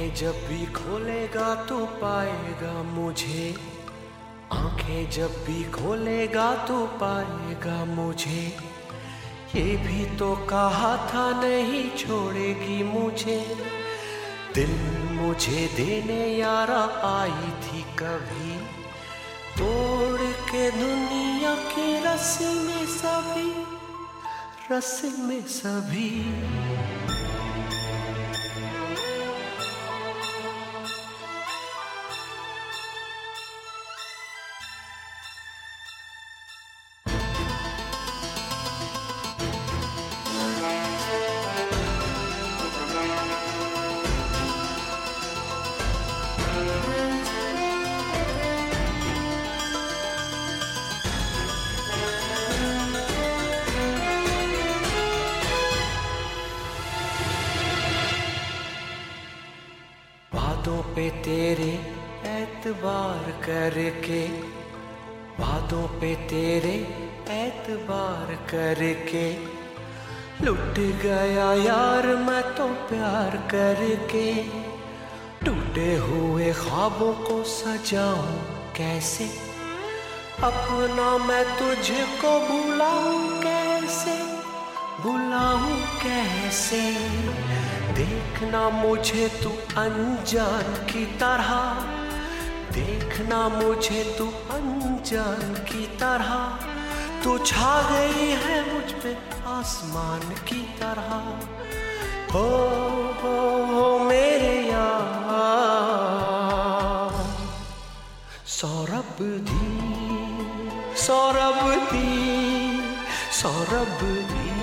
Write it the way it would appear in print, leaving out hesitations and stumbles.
आंखें जब भी खोलेगा तू पाएगा मुझे, आंखें जब भी खोलेगा तू पाएगा मुझे। ये भी तो कहा था नहीं छोड़ेगी मुझे, दिल मुझे देने यारा आई थी कभी, तोड़ के दुनिया की रस्सी में सभी, रस्सी में सभी। बातों पे तेरे एतबार करके, बातों पे तेरे एतबार करके, लुट गया यार मैं तो प्यार करके। टूटे हुए ख्वाबों को सजाऊं कैसे, अपना मैं तुझको भुलाऊं कैसे, भुलाऊं कैसे। देखना मुझे तू अनजान की तरह, देखना मुझे तू अनजान की तरह, तू छा गई है मुझ पे आसमान की तरह। हो मेरे यार, सौरभ दी, सौरभ दी, सौरभ दी।